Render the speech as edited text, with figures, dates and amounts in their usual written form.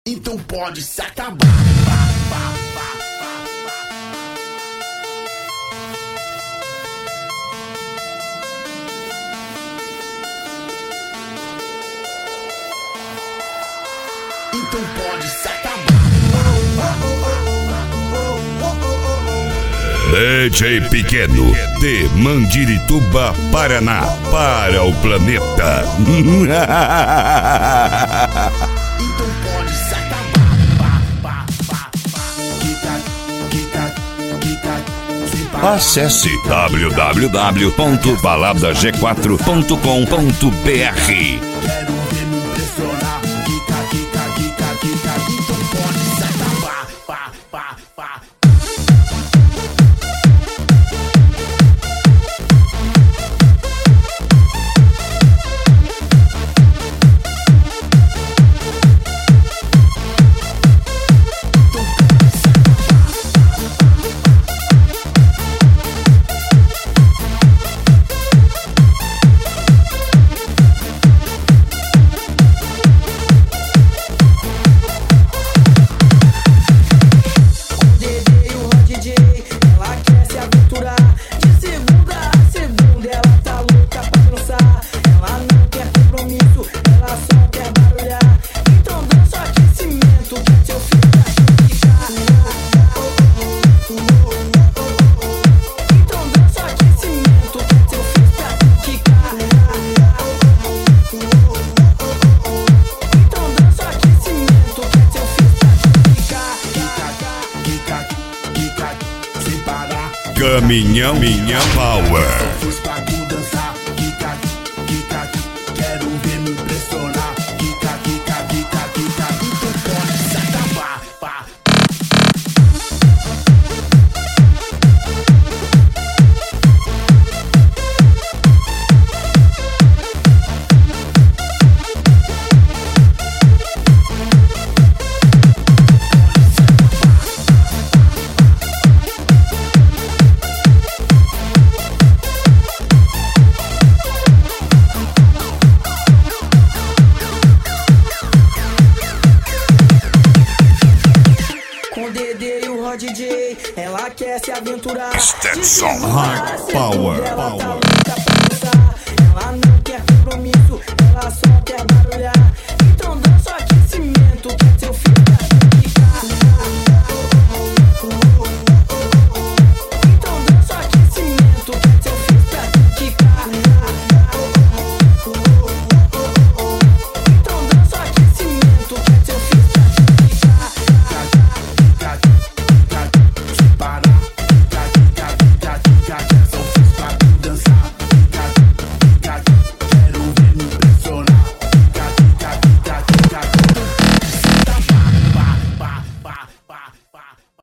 Então pode se acabar. Então pode se acabar. DJ Pequeno, de Mandirituba, Paraná, para o planeta. Então pode se acabar. Acesse www.baladag4.com.br. Quero ver me impressionar. Então pode se acabar. Caminhão Power. Fiz pra tu dançar. Quero ver me impressionar. Então pode se acabar. DJ, ela quer se aventurar. Stetson Hard Power. Ela não quer compromisso, ela só quer barulhar.